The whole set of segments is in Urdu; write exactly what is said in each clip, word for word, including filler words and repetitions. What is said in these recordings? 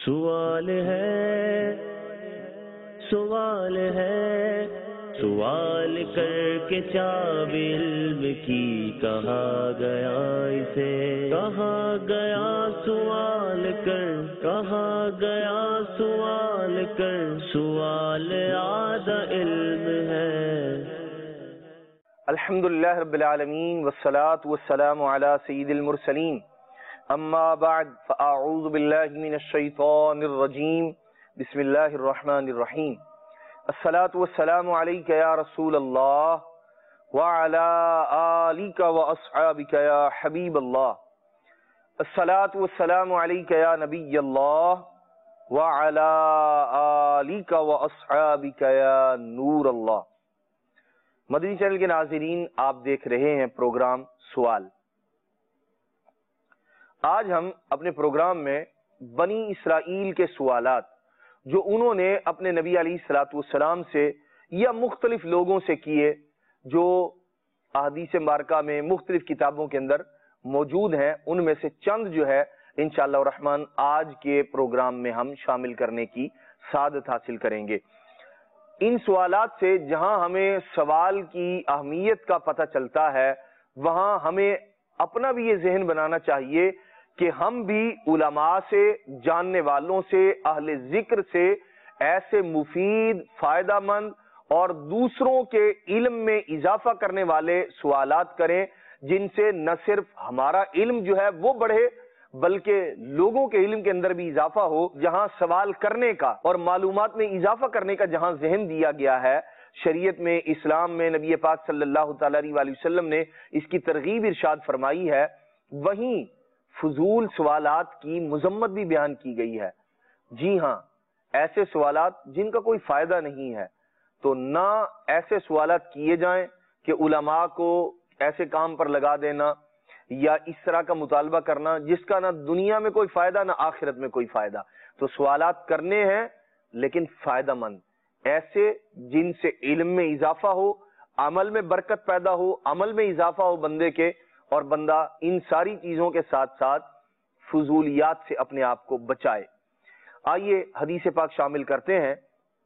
سوال ہے سوال ہے سوال کر کے چاب علم کی کہا گیا اسے کہا گیا سوال کر کہا گیا سوال کر سوال آدھا علم ہے۔ الحمدللہ رب العالمین والصلاة والسلام علی سید المرسلین، اما بعد فاعوذ باللہ من الشیطان الرجیم، بسم اللہ الرحمن الرحیم۔ الصلاة والسلام علیک یا رسول اللہ وعلی آلک واصحابک یا حبیب اللہ۔ الصلاة والسلام علیک یا نبی اللہ وعلی آلک واصحابک یا نور اللہ۔ مدنی چینل کے ناظرین، آپ دیکھ رہے ہیں پروگرام سوال۔ آج ہم اپنے پروگرام میں بنی اسرائیل کے سوالات جو انہوں نے اپنے نبی علیہ الصلوۃ والسلام سے یا مختلف لوگوں سے کیے، جو احادیث مبارکہ میں مختلف کتابوں کے اندر موجود ہیں، ان میں سے چند جو ہے انشاءاللہ الرحمن آج کے پروگرام میں ہم شامل کرنے کی سعادت حاصل کریں گے۔ ان سوالات سے جہاں ہمیں سوال کی اہمیت کا پتہ چلتا ہے، وہاں ہمیں اپنا بھی یہ ذہن بنانا چاہیے کہ ہم بھی علماء سے، جاننے والوں سے، اہل ذکر سے ایسے مفید، فائدہ مند اور دوسروں کے علم میں اضافہ کرنے والے سوالات کریں، جن سے نہ صرف ہمارا علم جو ہے وہ بڑھے بلکہ لوگوں کے علم کے اندر بھی اضافہ ہو۔ جہاں سوال کرنے کا اور معلومات میں اضافہ کرنے کا جہاں ذہن دیا گیا ہے، شریعت میں، اسلام میں نبی پاک صلی اللہ تعالی علیہ وسلم نے اس کی ترغیب ارشاد فرمائی ہے، وہیں فضول سوالات کی مذمت بھی بیان کی گئی ہے۔ جی ہاں، ایسے سوالات جن کا کوئی فائدہ نہیں ہے، تو نہ ایسے سوالات کیے جائیں کہ علماء کو ایسے کام پر لگا دینا یا اس طرح کا مطالبہ کرنا جس کا نہ دنیا میں کوئی فائدہ نہ آخرت میں کوئی فائدہ۔ تو سوالات کرنے ہیں لیکن فائدہ مند، ایسے جن سے علم میں اضافہ ہو، عمل میں برکت پیدا ہو، عمل میں اضافہ ہو بندے کے، اور بندہ ان ساری چیزوں کے ساتھ ساتھ فضولیات سے اپنے آپ کو بچائے۔ آئیے حدیث پاک شامل کرتے ہیں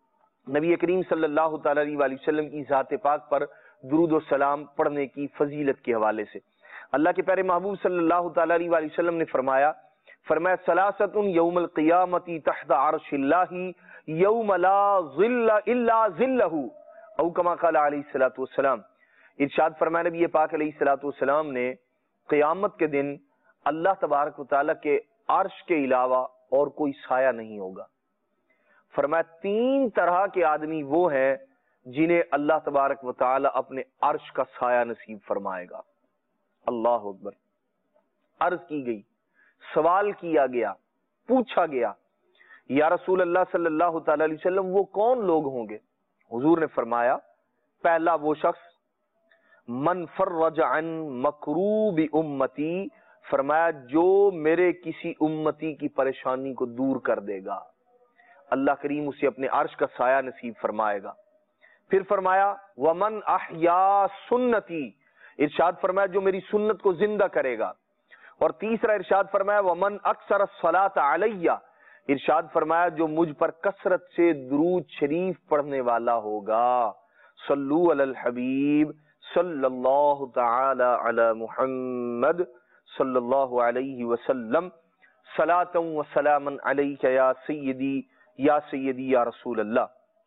نبی کریم صلی اللہ تعالی علیہ وسلم کی ذات پاک پر درود و سلام پڑھنے کی فضیلت کے حوالے سے۔ اللہ کے پیارے محبوب صلی اللہ تعالی علیہ وسلم نے فرمایا فرمایا ثلاثۃ یوم القیامت تحت عرش اللہ یوم لا ظل الا ظلہ، او کما قال علیہ الصلوۃ والسلام۔ ارشاد فرمایا نبی پاک علیہ الصلوۃ والسلام نے، قیامت کے دن اللہ تبارک و تعالیٰ کے عرش کے علاوہ اور کوئی سایہ نہیں ہوگا۔ فرمایا تین طرح کے آدمی وہ ہیں جنہیں اللہ تبارک و تعالیٰ اپنے عرش کا سایہ نصیب فرمائے گا۔ اللہ اکبر۔ عرض کی گئی، سوال کیا گیا، پوچھا گیا، یا رسول اللہ صلی اللہ تعالی علیہ وسلم وہ کون لوگ ہوں گے؟ حضور نے فرمایا، پہلا وہ شخص من فرج عن مکروب امتی، فرمایا جو میرے کسی امتی کی پریشانی کو دور کر دے گا، اللہ کریم اسے اپنے عرش کا سایہ نصیب فرمائے گا۔ پھر فرمایا ومن احیا سنتی، ارشاد فرمایا جو میری سنت کو زندہ کرے گا۔ اور تیسرا ارشاد فرمایا ومن اکثر الصلاۃ علیہ، ارشاد فرمایا جو مجھ پر کثرت سے درود شریف پڑھنے والا ہوگا۔ صلو علی الحبیب صلی اللہ تعالی علی محمد صلی اللہ علیہ وسلم، صلاۃ و سلاما علیک یا سیدی یا سیدی یا رسول اللہ۔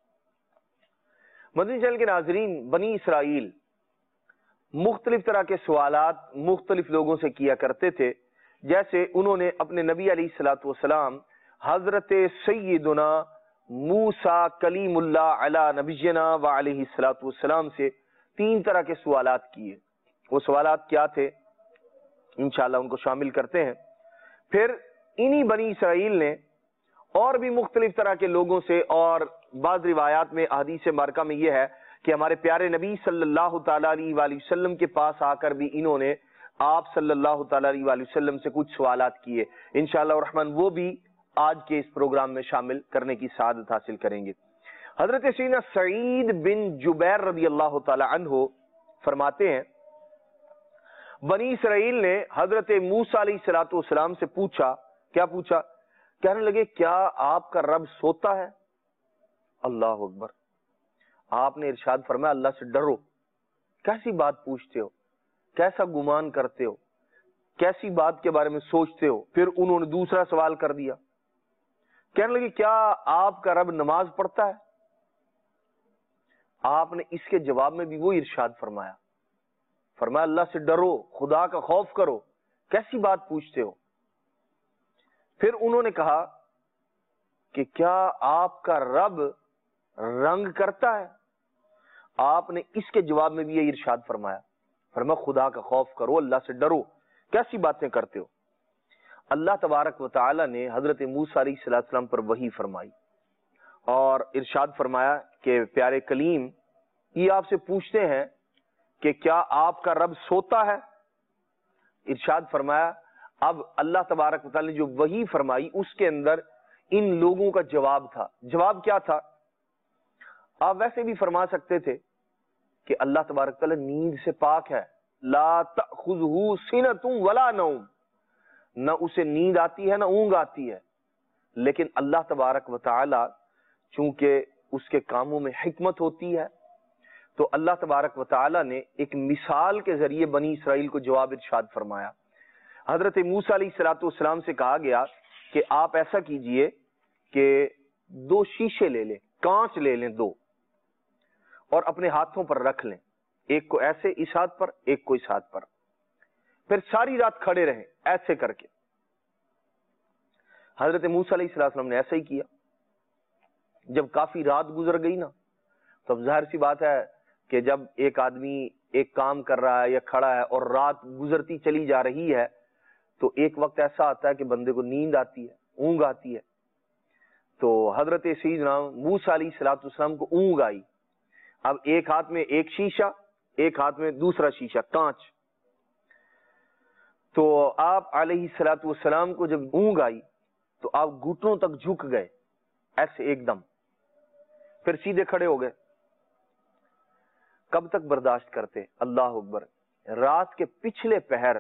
مدنی چینل کے ناظرین، بنی اسرائیل مختلف طرح کے سوالات مختلف لوگوں سے کیا کرتے تھے، جیسے انہوں نے اپنے نبی علیہ الصلوۃ والسلام حضرت سیدنا موسیٰ کلیم اللہ علی نبینا و علیہ الصلوۃ والسلام سے تین طرح کے سوالات کیے۔ وہ سوالات کیا تھے؟ انشاءاللہ ان کو شامل کرتے ہیں۔ پھر انہی بنی اسرائیل نے اور بھی مختلف طرح کے لوگوں سے، اور بعض روایات میں احادیث مبارکہ میں یہ ہے کہ ہمارے پیارے نبی صلی اللہ تعالی علیہ وآلہ وسلم کے پاس آ کر بھی انہوں نے آپ صلی اللہ تعالی علیہ وآلہ وسلم سے کچھ سوالات کیے۔ انشاءاللہ الرحمن وہ بھی آج کے اس پروگرام میں شامل کرنے کی سعادت حاصل کریں گے۔ حضرت سیدنا سعید بن جبیر رضی اللہ تعالی عنہ فرماتے ہیں، بنی اسرائیل نے حضرت موسیٰ علیہ السلام سے پوچھا، کیا پوچھا کہنے لگے کیا آپ کا رب سوتا ہے؟ اللہ اکبر. آپ نے ارشاد فرمایا اللہ سے ڈرو. کیسی بات پوچھتے ہو، کیسا گمان کرتے ہو، کیسی بات کے بارے میں سوچتے ہو؟ پھر انہوں نے دوسرا سوال کر دیا، کہنے لگے کیا آپ کا رب نماز پڑھتا ہے؟ آپ نے اس کے جواب میں بھی وہ ارشاد فرمایا، فرمایا اللہ سے ڈرو، خدا کا خوف کرو، کیسی بات پوچھتے ہو؟ پھر انہوں نے کہا کہ کیا آپ کا رب رنگ کرتا ہے؟ آپ نے اس کے جواب میں بھی یہ ارشاد فرمایا، فرمایا خدا کا خوف کرو، اللہ سے ڈرو، کیسی باتیں کرتے ہو؟ اللہ تبارک و تعالی نے حضرت موسیٰ علیہ السلام پر وحی فرمائی اور ارشاد فرمایا کہ پیارے کلیم یہ آپ سے پوچھتے ہیں کہ کیا آپ کا رب سوتا ہے؟ ارشاد فرمایا. اب اللہ تبارک و تعالی نے جو وحی فرمائی اس کے اندر ان لوگوں کا جواب تھا. جواب کیا تھا؟ آپ ویسے بھی فرما سکتے تھے کہ اللہ تبارک و تعالی نیند سے پاک ہے، لا تأخذہ سنۃ ولا نوم، نہ اسے نیند آتی ہے نہ اونگ آتی ہے. لیکن اللہ تبارک و تعالی چونکہ اس کے کاموں میں حکمت ہوتی ہے تو اللہ تبارک و تعالی نے ایک مثال کے ذریعے بنی اسرائیل کو جواب ارشاد فرمایا. حضرت موسیٰ علیہ السلام سے کہا گیا کہ آپ ایسا کیجئے کہ دو شیشے لے لیں، کانچ لے لیں دو، اور اپنے ہاتھوں پر رکھ لیں، ایک کو ایسے اس ہاتھ پر، ایک کو اس ہاتھ پر، پھر ساری رات کھڑے رہیں ایسے کر کے. حضرت موسیٰ علیہ السلام نے ایسا ہی کیا. جب کافی رات گزر گئی نا تو اب ظاہر سی بات ہے کہ جب ایک آدمی ایک کام کر رہا ہے یا کھڑا ہے اور رات گزرتی چلی جا رہی ہے تو ایک وقت ایسا آتا ہے کہ بندے کو نیند آتی ہے، اونگ آتی ہے. تو حضرت سیدنا موسیٰ علیہ السلام کو اونگ آئی. اب ایک ہاتھ میں ایک شیشہ، ایک ہاتھ میں دوسرا شیشہ کانچ. تو آپ علیہ الصلوۃ والسلام کو جب اونگ آئی تو آپ گھٹنوں تک جھک گئے ایسے ایک دم، پھر سیدھے کھڑے ہو گئے. کب تک برداشت کرتے؟ اللہ اکبر. رات کے پچھلے پہر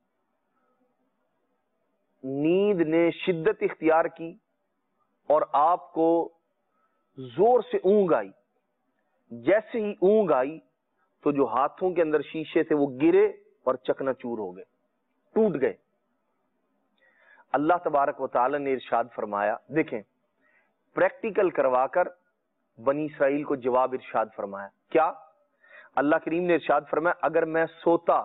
نیند نے شدت اختیار کی اور آپ کو زور سے اونگ آئی. جیسے ہی اونگ آئی تو جو ہاتھوں کے اندر شیشے تھے وہ گرے اور چکنا چور ہو گئے، ٹوٹ گئے. اللہ تبارک و تعالی نے ارشاد فرمایا، دیکھیں پریکٹیکل کروا کر بنی اسرائیل کو جواب ارشاد فرمایا. کیا؟ اللہ کریم نے ارشاد فرمایا اگر میں سوتا،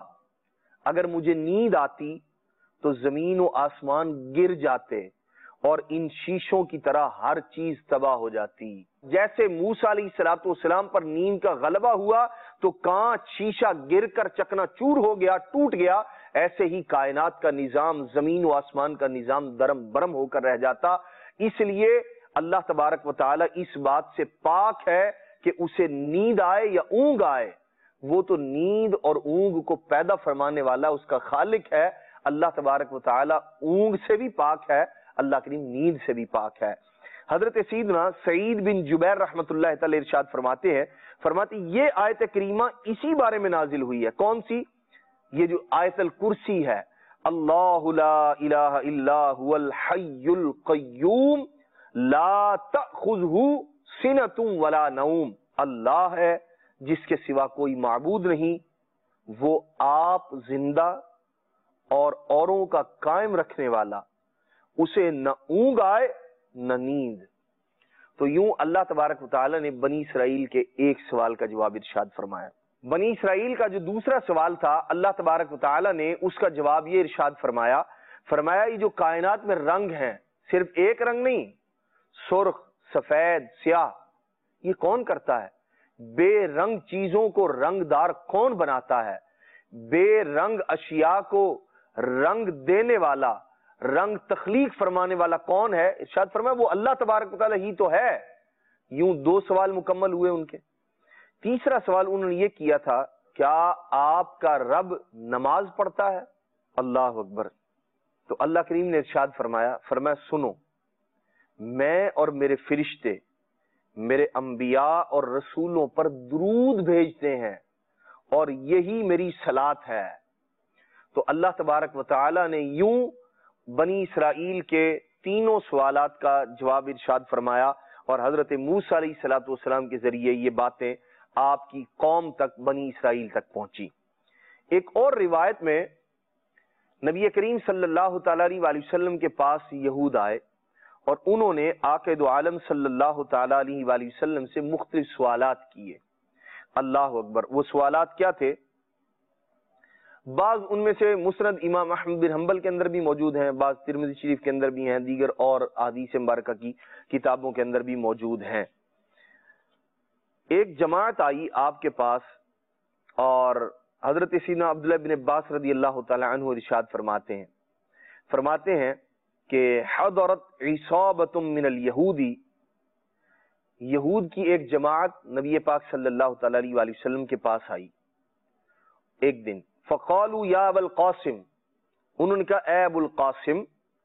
اگر مجھے نیند آتی تو زمین و آسمان گر جاتے اور ان شیشوں کی طرح ہر چیز تباہ ہو جاتی. جیسے موسیٰ علیہ السلام پر نیند کا غلبہ ہوا تو کانچ شیشہ گر کر چکنا چور ہو گیا، ٹوٹ گیا، ایسے ہی کائنات کا نظام، زمین و آسمان کا نظام درم برم ہو کر رہ جاتا. اس لیے اللہ تبارک و تعالی اس بات سے پاک ہے کہ اسے نیند آئے یا اونگ آئے، وہ تو نیند اور اونگ کو پیدا فرمانے والا اس کا خالق ہے. اللہ تبارک و تعالی اونگ سے بھی پاک ہے، اللہ کریم نیند سے بھی پاک ہے. حضرت سیدنا سعید بن جبیر رحمت اللہ تعالی ارشاد فرماتے ہیں، فرماتے یہ آیت کریمہ اسی بارے میں نازل ہوئی ہے. کون سی؟ یہ جو آیت الکرسی ہے، اللہ لا الہ الا هو الحی القیوم لا تأخذہ سنۃ ولا نوم. اللہ ہے جس کے سوا کوئی معبود نہیں، وہ آپ زندہ اور اوروں کا قائم رکھنے والا، اسے نہ اونگ آئے نہ نیند. تو یوں اللہ تبارک و تعالی نے بنی اسرائیل کے ایک سوال کا جواب ارشاد فرمایا. بنی اسرائیل کا جو دوسرا سوال تھا اللہ تبارک و تعالی نے اس کا جواب یہ ارشاد فرمایا، فرمایا یہ جو کائنات میں رنگ ہیں، صرف ایک رنگ نہیں، سرخ، سفید، سیاہ، یہ کون کرتا ہے؟ بے رنگ چیزوں کو رنگدار کون بناتا ہے؟ بے رنگ اشیاء کو رنگ دینے والا، رنگ تخلیق فرمانے والا کون ہے؟ ارشاد فرمایا وہ اللہ تبارک و تعالی ہی تو ہے. یوں دو سوال مکمل ہوئے ان کے. تیسرا سوال انہوں نے یہ کیا تھا، کیا آپ کا رب نماز پڑھتا ہے؟ اللہ اکبر. تو اللہ کریم نے ارشاد فرمایا، فرمایا سنو، میں اور میرے فرشتے میرے انبیاء اور رسولوں پر درود بھیجتے ہیں اور یہی میری صلات ہے. تو اللہ تبارک و تعالی نے یوں بنی اسرائیل کے تینوں سوالات کا جواب ارشاد فرمایا، اور حضرت موسیٰ علیہ الصلوۃ والسلام کے ذریعے یہ باتیں آپ کی قوم تک، بنی اسرائیل تک پہنچی۔ ایک اور روایت میں نبی کریم صلی اللہ تعالی علیہ وآلہ وسلم کے پاس یہود آئے اور انہوں نے آقا دو عالم صلی اللہ تعالی علیہ وآلہ وسلم سے مختلف سوالات کیے۔ اللہ اکبر! وہ سوالات کیا تھے؟ بعض ان میں سے مسند امام احمد بن حنبل کے اندر بھی موجود ہیں، بعض ترمذی شریف کے اندر بھی ہیں، دیگر اور احادیث مبارکہ کی کتابوں کے اندر بھی موجود ہیں۔ ایک جماعت آئی آپ کے پاس اور حضرت سیدنا عبداللہ بن عباس رضی اللہ تعالی عنہ ارشاد فرماتے ہیں فرماتے ہیں کہ حضرت عصابۃ من الیہودی، یہود کی ایک جماعت نبی پاک صلی اللہ تعالی علیہ وآلہ وسلم کے پاس آئی ایک دن، فقالوا یا ابا القاسم، انہوں نے کہا اے ابو القاسم،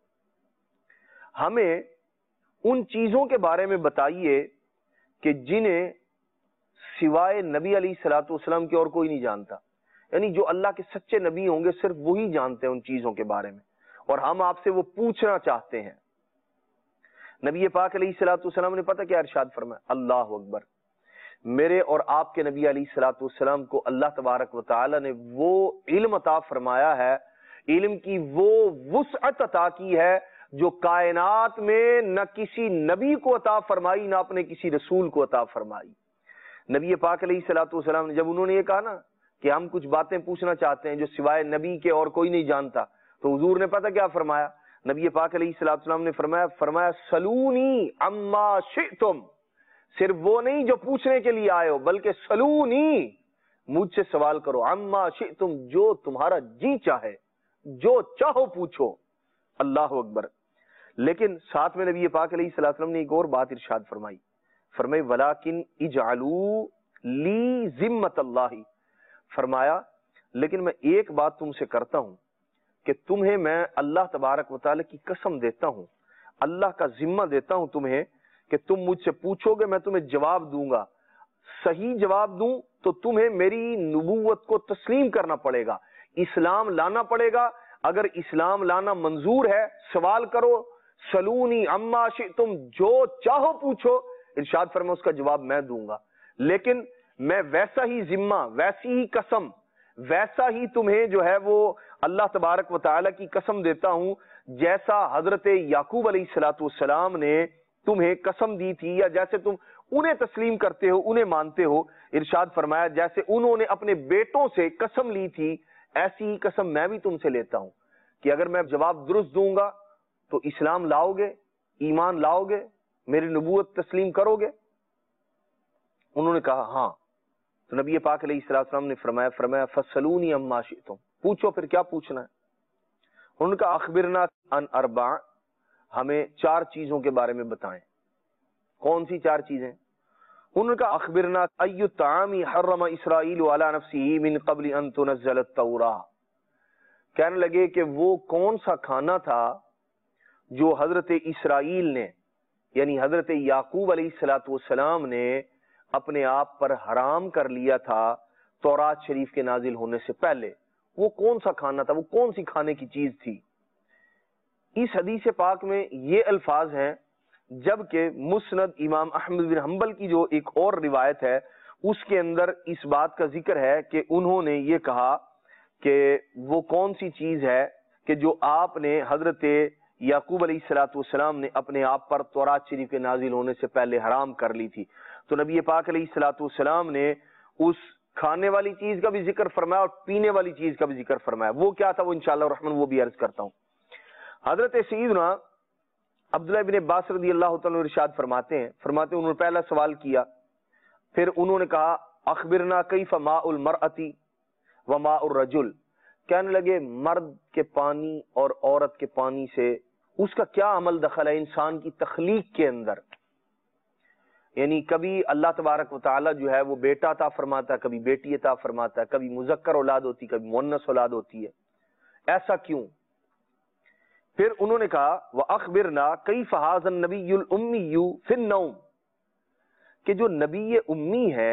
ہمیں ان چیزوں کے بارے میں بتائیے کہ جنہیں سوائے نبی علیہ الصلوۃ والسلام کے اور کوئی نہیں جانتا، یعنی جو اللہ کے سچے نبی ہوں گے صرف وہی جانتے ہیں ان چیزوں کے بارے میں، اور ہم آپ سے وہ پوچھنا چاہتے ہیں۔ نبی پاک علیہ الصلوۃ والسلام نے پتہ کیا ارشاد فرمایا؟ اللہ اکبر! میرے اور آپ کے نبی علیہ الصلوۃ والسلام کو اللہ تبارک و تعالی نے وہ علم عطا فرمایا ہے، علم کی وہ وسعت عطا کی ہے جو کائنات میں نہ کسی نبی کو عطا فرمائی، نہ اپنے کسی رسول کو عطا فرمائی۔ نبی پاک علیہ الصلوۃ والسلام نے جب انہوں نے یہ کہا نا کہ ہم کچھ باتیں پوچھنا چاہتے ہیں جو سوائے نبی کے اور کوئی نہیں جانتا، تو حضور نے پتہ کیا فرمایا؟ نبی پاک علیہ الصلوۃ والسلام نے فرمایا فرمایا سلونی عما شئتم، صرف وہ نہیں جو پوچھنے کے لیے آئے ہو، بلکہ سلونی، مجھ سے سوال کرو، عما شئتم، جو تمہارا جی چاہے، جو چاہو پوچھو۔ اللہ اکبر! لیکن ساتھ میں نبی پاک علیہ الصلوۃ والسلام نے ایک اور بات ارشاد فرمائی، فرمائی ولیکن اجعلوا لی ذمۃ اللہ، فرمایا لیکن میں ایک بات تم سے کرتا ہوں کہ تمہیں میں اللہ تبارک و تعالی کی قسم دیتا ہوں، اللہ کا ذمہ دیتا ہوں تمہیں کہ تم مجھ سے پوچھو گے، میں تمہیں جواب دوں گا، صحیح جواب دوں تو تمہیں میری نبوت کو تسلیم کرنا پڑے گا، اسلام لانا پڑے گا۔ اگر اسلام لانا منظور ہے سوال کرو، سلونی عما شئتم، جو چاہو پوچھو، ارشاد فرمایا اس کا جواب میں دوں گا، لیکن میں ویسا ہی ذمہ، ویسی ہی قسم، ویسا ہی تمہیں جو ہے وہ اللہ تبارک و تعالی کی قسم دیتا ہوں جیسا حضرت یعقوب علیہ الصلوۃ والسلام نے تمہیں قسم دی تھی، یا جیسے تم انہیں تسلیم کرتے ہو، انہیں مانتے ہو۔ ارشاد فرمایا جیسے انہوں نے اپنے بیٹوں سے قسم لی تھی، ایسی ہی قسم میں بھی تم سے لیتا ہوں کہ اگر میں جواب درست دوں گا تو اسلام لاؤ گے، ایمان لاؤ گے، میری نبوت تسلیم کرو گے؟ انہوں نے کہا ہاں۔ تو نبی پاک علیہ الصلوۃ والسلام نے فرمایا فرمایا فسلونی عما شئتم، پوچھو پھر کیا پوچھنا ہے؟ ان کا اخبرنا عن اربع، ہمیں چار چیزوں کے بارے میں بتائیں۔ کون سی چار چیزیں؟ ان کا اخبرنا ای الطعام حرم اسرائیل علی نفسہ من قبل ان تنزل التوراۃ، کہنے لگے کہ وہ کون سا کھانا تھا جو حضرت اسرائیل نے، یعنی حضرت یعقوب علیہ الصلوۃ والسلام نے اپنے آپ پر حرام کر لیا تھا تورات شریف کے نازل ہونے سے پہلے۔ وہ کون سا کھانا تھا، وہ کون سی کھانے کی چیز تھی؟ اس حدیث پاک میں یہ الفاظ ہیں، جبکہ مسند امام احمد بن حنبل کی جو ایک اور روایت ہے اس کے اندر اس بات کا ذکر ہے کہ انہوں نے یہ کہا کہ وہ کون سی چیز ہے کہ جو آپ نے حضرت یعقوب علیہ الصلوۃ والسلام نے اپنے آپ پر تورات شریف کے نازل ہونے سے پہلے حرام کر لی تھی۔ تو نبی پاک علیہ الصلوۃ والسلام نے اس کھانے والی چیز کا بھی ذکر فرمایا اور پینے والی چیز کا بھی ذکر فرمایا۔ وہ کیا تھا؟ وہ انشاءاللہ الرحمن وہ بھی عرض کرتا ہوں۔ حضرت سیدنا عبداللہ بن عباس رضی اللہ تعالیٰ ارشاد فرماتے ہیں فرماتے ہیں انہوں نے پہلا سوال کیا، پھر انہوں نے کہا اخبرنا کیف ماء المرأۃ و ماء الرجل، کہنے لگے مرد کے پانی اور عورت کے پانی سے اس کا کیا عمل دخل ہے انسان کی تخلیق کے اندر؟ یعنی کبھی اللہ تبارک و تعالی جو ہے وہ بیٹا عطا فرماتا ہے، کبھی بیٹی عطا فرماتا ہے، کبھی مذکر اولاد ہوتی، کبھی مؤنث اولاد ہوتی ہے، ایسا کیوں؟ پھر انہوں نے کہا وَأَخْبِرْنَا كَيْفَ هَذَا النَّبِيُّ الْأُمِّيُّ فِي النَّوْمِ، کہ جو نبی امی ہے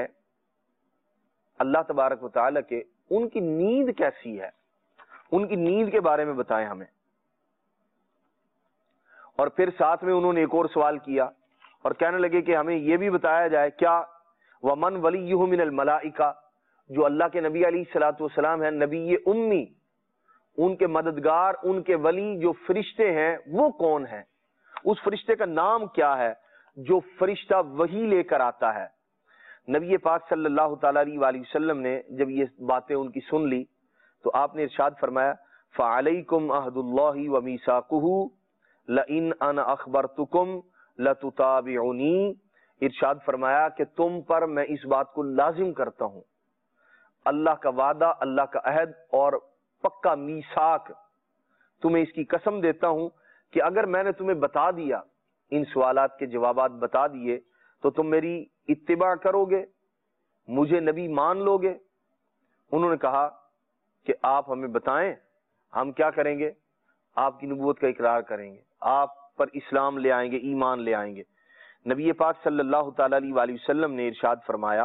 اللہ تبارک و تعالی کے، ان کی نیند کیسی ہے، ان کی نیند کے بارے میں بتائیں ہمیں۔ اور پھر ساتھ میں انہوں نے ایک اور سوال کیا اور کہنے لگے کہ ہمیں یہ بھی بتایا جائے کیا ومن ولیہ من الملائکہ، جو اللہ کے نبی علیہ الصلوۃ والسلام ہیں نبی امی، ان کے مددگار، ان کے ولی جو فرشتے ہیں وہ کون ہیں؟ اس فرشتے کا نام کیا ہے جو فرشتہ وحی لے کر آتا ہے؟ نبی پاک صلی اللہ تعالیٰ علیہ وآلہ وسلم نے جب یہ باتیں ان کی سن لی تو آپ نے ارشاد فرمایا فَعَلَيْكُمْ عَهْدُ اللَّهِ وَمِيثَاقُهُ لَإِنْ أَنَا أَخْبَرْتُكُمْ لَتُطَاوِعُونِي، ارشاد فرمایا کہ تم پر میں اس بات کو لازم کرتا ہوں، اللہ کا وعدہ، اللہ کا عہد اور پکا میثاق، تمہیں اس کی قسم دیتا ہوں کہ اگر میں نے تمہیں بتا دیا، ان سوالات کے جوابات بتا دیے، تو تم میری اتباع کرو گے، مجھے نبی مان لو گے؟ انہوں نے کہا کہ آپ ہمیں بتائیں، ہم کیا کریں گے؟ آپ کی نبوت کا اقرار کریں گے، آپ پر اسلام لے آئیں گے، ایمان لے آئیں گے۔ نبی پاک صلی اللہ تعالیٰ علیہ وآلہ وسلم نے ارشاد فرمایا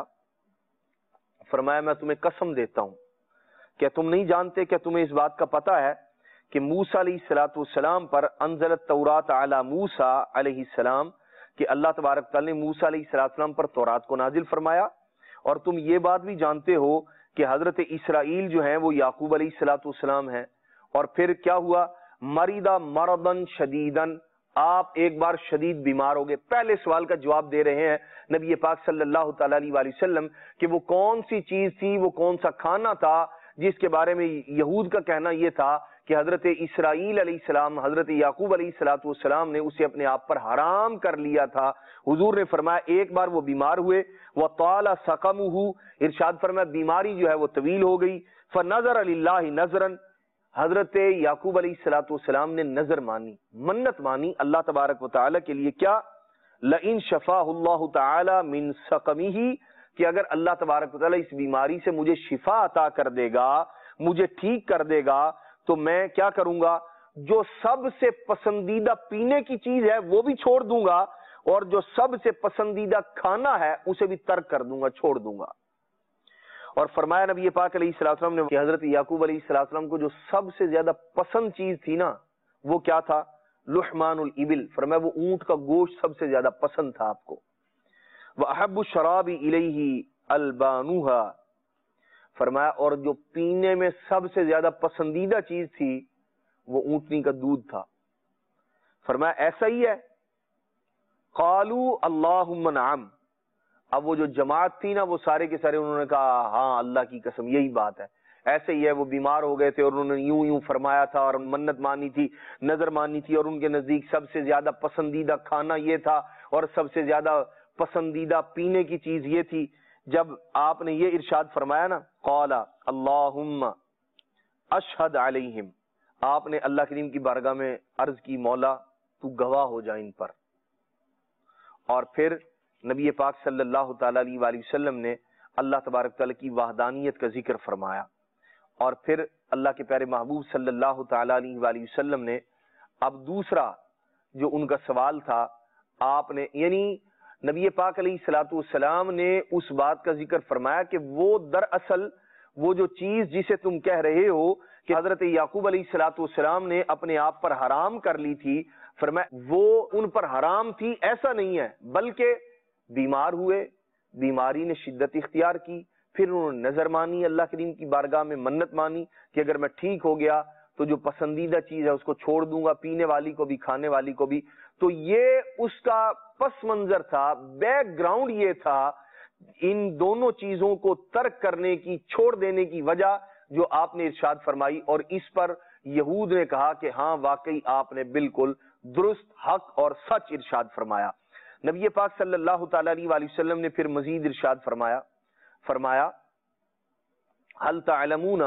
فرمایا میں تمہیں قسم دیتا ہوں، کیا تم نہیں جانتے، کیا تمہیں اس بات کا پتہ ہے کہ موسیٰ علیہ الصلوۃ والسلام پر انزل التوراۃ علی موسیٰ علیہ السلام، کہ اللہ تبارک تعالیٰ نے موسیٰ علیہ السلام پر تورات کو نازل فرمایا، اور تم یہ بات بھی جانتے ہو کہ حضرت اسرائیل جو ہیں وہ یعقوب علیہ الصلوۃ والسلام ہیں، اور پھر کیا ہوا؟ مریضا مرضاً شدیداً، آپ ایک بار شدید بیمار ہو گئے۔ پہلے سوال کا جواب دے رہے ہیں نبی پاک صلی اللہ تعالیٰ علیہ وآلہ وسلم کہ وہ کون سی چیز تھی، وہ کون سا کھانا تھا جس کے بارے میں یہود کا کہنا یہ تھا کہ حضرت اسرائیل علیہ السلام، حضرت یعقوب علیہ الصلوۃ والسلام نے اسے اپنے آپ پر حرام کر لیا تھا۔ حضور نے فرمایا ایک بار وہ بیمار ہوئے، وَطَالَ سَقَمُهُ، ارشاد فرمایا بیماری جو ہے وہ طویل ہو گئی، فَنَظَرَ لِلَّهِ نَظْرًا، حضرت یعقوب علیہ الصلوۃ والسلام نے نظر مانی، منت مانی اللہ تبارک و تعالی کے لیے، کیا؟ لَإِن شَفَاهُ اللَّهُ تَعَالَى مِن سَقَمِهِ، کہ اگر اللہ تبارک و تعالی اس بیماری سے مجھے شفا عطا کر دے گا، مجھے ٹھیک کر دے گا، تو میں کیا کروں گا؟ جو سب سے پسندیدہ پینے کی چیز ہے وہ بھی چھوڑ دوں گا، اور جو سب سے پسندیدہ کھانا ہے اسے بھی ترک کر دوں گا، چھوڑ دوں گا۔ اور فرمایا نبی پاک علیہ السلام نے کہ حضرت یعقوب علیہ السلام کو جو سب سے زیادہ پسند چیز تھی نا وہ کیا تھا؟ لحمان الابل، فرمایا وہ اونٹ کا گوشت سب سے زیادہ پسند تھا آپ کو۔ وَأَحَبُّ الشَّرَابِ إِلَيْهِ أَلْبَانُهَا، فرمایا اور جو پینے میں سب سے زیادہ پسندیدہ چیز تھی وہ اونٹنی کا دودھ تھا۔ فرمایا ایسا ہی ہے؟ قالوا اللہم نعم، اب وہ جو جماعت تھی نا وہ سارے کے سارے انہوں نے کہا ہاں اللہ کی قسم یہی بات ہے، ایسے ہی ہے، وہ بیمار ہو گئے تھے اور انہوں نے یوں یوں فرمایا تھا اور منت مانی تھی، نظر مانی تھی، اور ان کے نزدیک سب سے زیادہ پسندیدہ کھانا یہ تھا اور سب سے زیادہ پسندیدہ پینے کی چیز یہ تھی۔ جب آپ نے یہ ارشاد فرمایا نا قال اللہم اشہد علیہم، آپ نے اللہ کریم کی بارگاہ میں عرض کی مولا تو گواہ ہو جا ان پر، اور پھر نبی پاک صلی اللہ تعالیٰ علیہ وآلہ وسلم نے اللہ تبارک تعالیٰ کی وحدانیت کا ذکر فرمایا، اور پھر اللہ کے پیارے محبوب صلی اللہ تعالیٰ علیہ وآلہ وسلم نے اب دوسرا جو ان کا سوال تھا آپ نے، یعنی نبی پاک علیہ الصلوۃ والسلام نے اس بات کا ذکر فرمایا کہ وہ دراصل وہ جو چیز جسے تم کہہ رہے ہو کہ حضرت یعقوب علیہ الصلوۃ والسلام نے اپنے آپ پر حرام کر لی تھی، فرمایا وہ ان پر حرام تھی ایسا نہیں ہے، بلکہ بیمار ہوئے، بیماری نے شدت اختیار کی، پھر انہوں نے نظر مانی، اللہ کریم کی بارگاہ میں منت مانی کہ اگر میں ٹھیک ہو گیا تو جو پسندیدہ چیز ہے اس کو چھوڑ دوں گا، پینے والی کو بھی کھانے والی کو بھی۔ تو یہ اس کا پس منظر تھا، بیک گراؤنڈ یہ تھا ان دونوں چیزوں کو ترک کرنے کی، چھوڑ دینے کی وجہ جو آپ نے ارشاد فرمائی، اور اس پر یہود نے کہا کہ ہاں واقعی آپ نے بالکل درست، حق اور سچ ارشاد فرمایا۔ نبی پاک صلی اللہ تعالیٰ علیہ وآلہ وسلم نے پھر مزید ارشاد فرمایا فرمایا هل تعلمون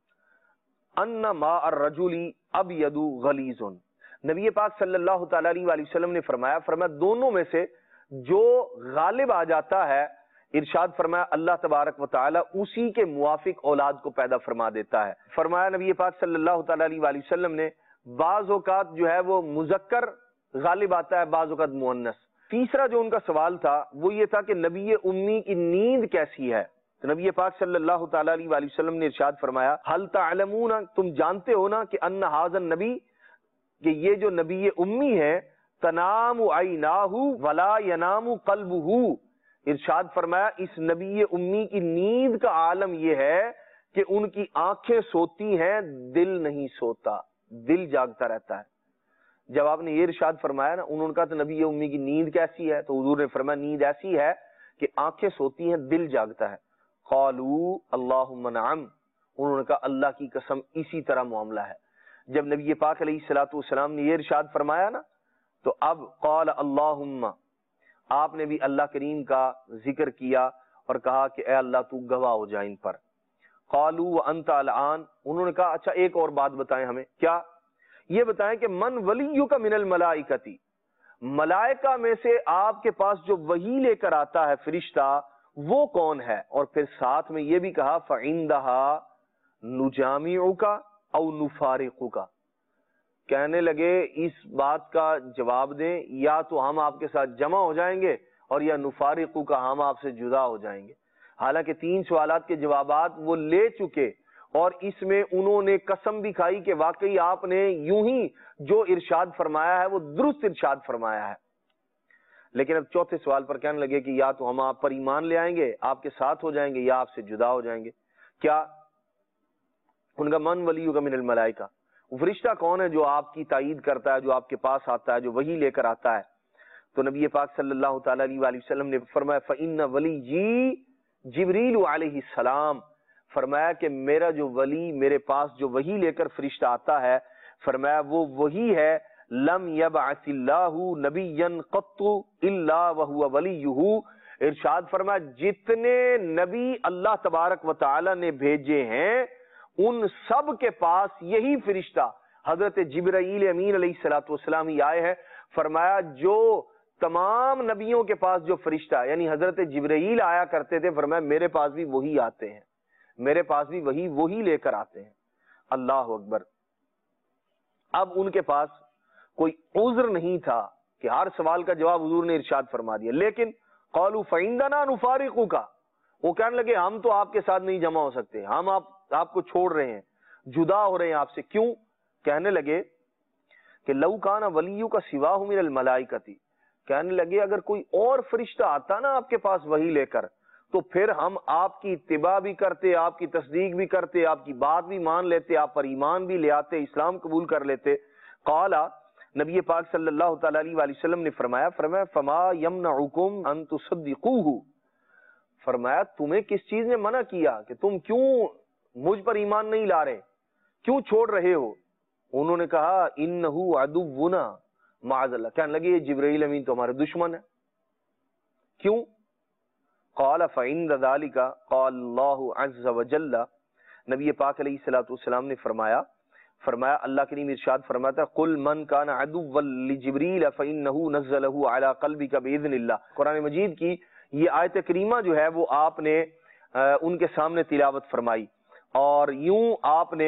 ان ماء الرجل ابيض غلیظ، نبی پاک صلی اللہ تعالیٰ علیہ وآلہ وسلم نے فرمایا فرمایا دونوں میں سے جو غالب آ جاتا ہے، ارشاد فرمایا اللہ تبارک و تعالی اسی کے موافق اولاد کو پیدا فرما دیتا ہے۔ فرمایا نبی پاک صلی اللہ تعالیٰ علیہ وآلہ وسلم نے بعض اوقات جو ہے وہ مذکر غالب آتا ہے، بعض اوقات مؤنث۔ تیسرا جو ان کا سوال تھا وہ یہ تھا کہ نبی امی کی نیند کیسی ہے، تو نبی پاک صلی اللہ تعالیٰ علیہ وآلہ وسلم نے ارشاد فرمایا هل تعلمون، تم جانتے ہو نا کہ ان ھذا النبی، کہ یہ جو نبی امی ہے تنام عیناہ ولا ینام قلبہ، ارشاد فرمایا اس نبی امی کی نیند کا عالم یہ ہے کہ ان کی آنکھیں سوتی ہیں، دل نہیں سوتا، دل جاگتا رہتا ہے۔ جب آپ نے یہ ارشاد فرمایا نا، انہوں نے کہا تو نبی امی کی نیند کیسی ہے؟ تو حضور نے فرمایا نیند ایسی ہے کہ آنکھیں سوتی ہیں، دل جاگتا ہے۔ قالوا اللہم نعم، انہوں نے کہا اللہ کی قسم اسی طرح معاملہ ہے۔ جب نبی پاک علیہ الصلوۃ والسلام نے یہ ارشاد فرمایا نا، تو اب قال اللہم، آپ نے بھی اللہ کریم کا ذکر کیا اور کہا کہ اے اللہ تو گواہ ہو جائے ان پر۔ قالوا وانت الان، انہوں نے کہا اچھا ایک اور بات بتائیں ہمیں، کیا؟ یہ بتائیں کہ من ولیک من الملائکتی، ملائکہ میں سے آپ کے پاس جو وحی لے کر آتا ہے فرشتہ وہ کون ہے؟ اور پھر ساتھ میں یہ بھی کہا فَعِندَهَا نُجَامِعُكَ أَوْ نُفَارِقُكَ، کہنے لگے اس بات کا جواب دیں، یا تو ہم آپ کے ساتھ جمع ہو جائیں گے اور یا نفارقُكَ، ہم آپ سے جدا ہو جائیں گے۔ حالانکہ تین سوالات کے جوابات وہ لے چکے، اور اس میں انہوں نے قسم بھی کھائی کہ واقعی آپ نے یوں ہی جو ارشاد فرمایا ہے وہ درست ارشاد فرمایا ہے۔ لیکن اب چوتھے سوال پر کہنے لگے کہ یا تو ہم آپ پر ایمان لے آئیں گے، آپ کے ساتھ ہو جائیں گے، یا آپ سے جدا ہو جائیں گے۔ کیا؟ ان کا من ولیک من الملائکہ، وہ فرشتہ کون ہے جو آپ کی تائید کرتا ہے، جو آپ کے پاس آتا ہے، جو وحی لے کر آتا ہے؟ تو نبی پاک صلی اللہ تعالی علیہ وآلہ وسلم نے فرمایا فَإِنَّ وَلِيِّ جبریل علیہ السلام، فرمایا کہ میرا جو ولی میرے پاس جو وحی لے کر فرشتہ آتا ہے، فرمایا وہ وہی ہے لم یبعث اللہ نبیا قط الا وهو ولیہ، ارشاد فرمایا جتنے نبی اللہ تبارک و تعالی نے بھیجے ہیں ان سب کے پاس یہی فرشتہ حضرت جبرائیل امین علیہ الصلوۃ والسلام ہی آئے ہیں۔ فرمایا جو تمام نبیوں کے پاس جو فرشتہ یعنی حضرت جبرائیل آیا کرتے تھے، فرمایا میرے پاس بھی وہی آتے ہیں، میرے پاس بھی وہی وہی لے کر آتے ہیں۔ اللہ اکبر۔ اب ان کے پاس کوئی عذر نہیں تھا کہ ہر سوال کا جواب حضور نے ارشاد فرما دیا، لیکن قالوا فعندنا نفارقک، وہ کہنے لگے ہم تو آپ کے ساتھ نہیں جمع ہو سکتے، ہم آپ آپ کو چھوڑ رہے ہیں، جدا ہو رہے ہیں آپ سے۔ کیوں؟ کہنے لگے کہ لو کان ولیک سواہ من الملائکۃ، کہنے لگے اگر کوئی اور فرشتہ آتا نا آپ کے پاس وحی لے کر تو پھر ہم آپ کی اتباع بھی کرتے، آپ کی تصدیق بھی کرتے، آپ کی بات بھی مان لیتے، آپ پر ایمان بھی لے آتے، اسلام قبول کر لیتے۔ قال، نبی پاک صلی اللہ تعالی علیہ وآلہ وسلم نے فرمایا فرمایا فما یمنعکم ان تصدقوہ، فرمایا تمہیں کس چیز نے منع کیا کہ تم کیوں مجھ پر ایمان نہیں لا رہے، کیوں چھوڑ رہے ہو؟ انہوں نے کہا انہ عدونا معاذ اللہ، کہنے لگے یہ جبرائیل امین تو ہمارے دشمن ہے۔ کیوں؟ قال فعند ذلك قال اللہ عز وجل، نبی پاک علیہ الصلوۃ والسلام نے فرمایا فرمایا اللہ کریم ارشاد فرماتا ہے قل من کان عدوا لجبریل فانه نزله على قلبك باذن اللہ۔ قرآن مجید کی یہ آیت کریمہ جو ہے وہ آپ نے ان کے سامنے تلاوت فرمائی، اور یوں آپ نے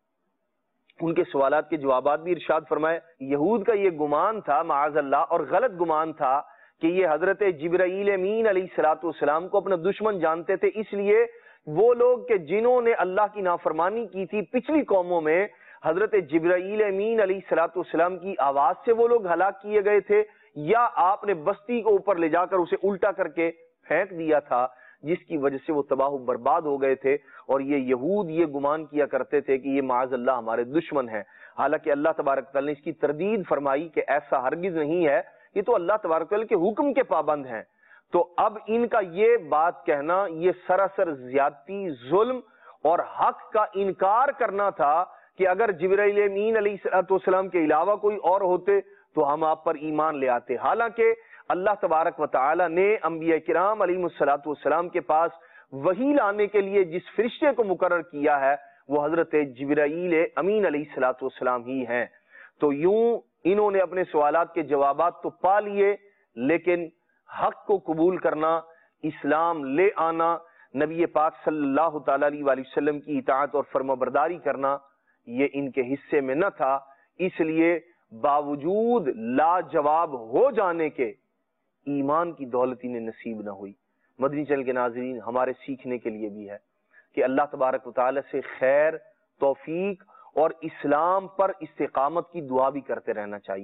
ان کے سوالات کے جوابات بھی ارشاد فرمائے۔ یہود کا یہ گمان تھا معاذ اللہ، اور غلط گمان تھا کہ یہ حضرت جبرائیل امین علیہ الصلوۃ والسلام کو اپنا دشمن جانتے تھے، اس لیے وہ لوگ کہ جنہوں نے اللہ کی نافرمانی کی تھی پچھلی قوموں میں، حضرت جبرائیل امین علیہ الصلوۃ والسلام کی آواز سے وہ لوگ ہلاک کیے گئے تھے، یا آپ نے بستی کو اوپر لے جا کر اسے الٹا کر کے پھینک دیا تھا، جس کی وجہ سے وہ تباہ و برباد ہو گئے تھے۔ اور یہ یہود یہ گمان کیا کرتے تھے کہ یہ معاذ اللہ ہمارے دشمن ہیں، حالانکہ اللہ تبارک تعالیٰ نے اس کی تردید فرمائی کہ ایسا ہرگز نہیں ہے، یہ تو اللہ تبارک تعالیٰ کے حکم کے پابند ہیں۔ تو اب ان کا یہ بات کہنا یہ سراسر زیادتی، ظلم اور حق کا انکار کرنا تھا کہ اگر جبرائیل امین علیہ السلام کے علاوہ کوئی اور ہوتے تو ہم آپ پر ایمان لے آتے۔ حالانکہ اللہ تبارک و تعالی نے انبیاء کرام علیہ الصلوۃ والسلام کے پاس وحی لانے کے لیے جس فرشتے کو مقرر کیا ہے وہ حضرت جبرائیل امین علیہ الصلوۃ والسلام ہی ہیں۔ تو یوں انہوں نے اپنے سوالات کے جوابات تو پا لیے، لیکن حق کو قبول کرنا، اسلام لے آنا، نبی پاک صلی اللہ تعالی علیہ وآلہ وسلم کی اطاعت اور فرما برداری کرنا یہ ان کے حصے میں نہ تھا، اس لیے باوجود لاجواب ہو جانے کے ایمان کی دولت انہیں نصیب نہ ہوئی۔ مدنی چینل کے ناظرین، ہمارے سیکھنے کے لیے بھی ہے کہ اللہ تبارک و تعالی سے خیر، توفیق اور اسلام پر استقامت کی دعا بھی کرتے رہنا چاہیے۔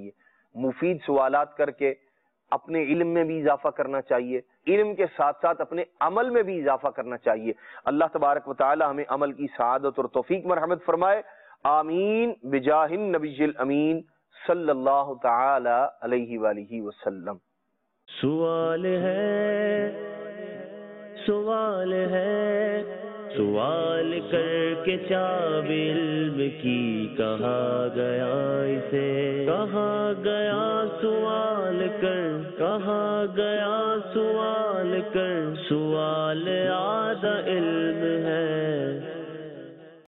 مفید سوالات کر کے اپنے علم میں بھی اضافہ کرنا چاہیے، علم کے ساتھ ساتھ اپنے عمل میں بھی اضافہ کرنا چاہیے۔ اللہ تبارک و تعالی ہمیں عمل کی سعادت اور توفیق مرحمت فرمائے، آمین بجاہ النبی الامین صلی اللہ تعالی علیہ وآلہ وسلم۔ سوال ہے سوال ہے سوال کر کے چابِ علم کی کہا گیا اسے، کہا گیا سوال کر، کہا گیا سوال کر، سوال آدھا علم ہے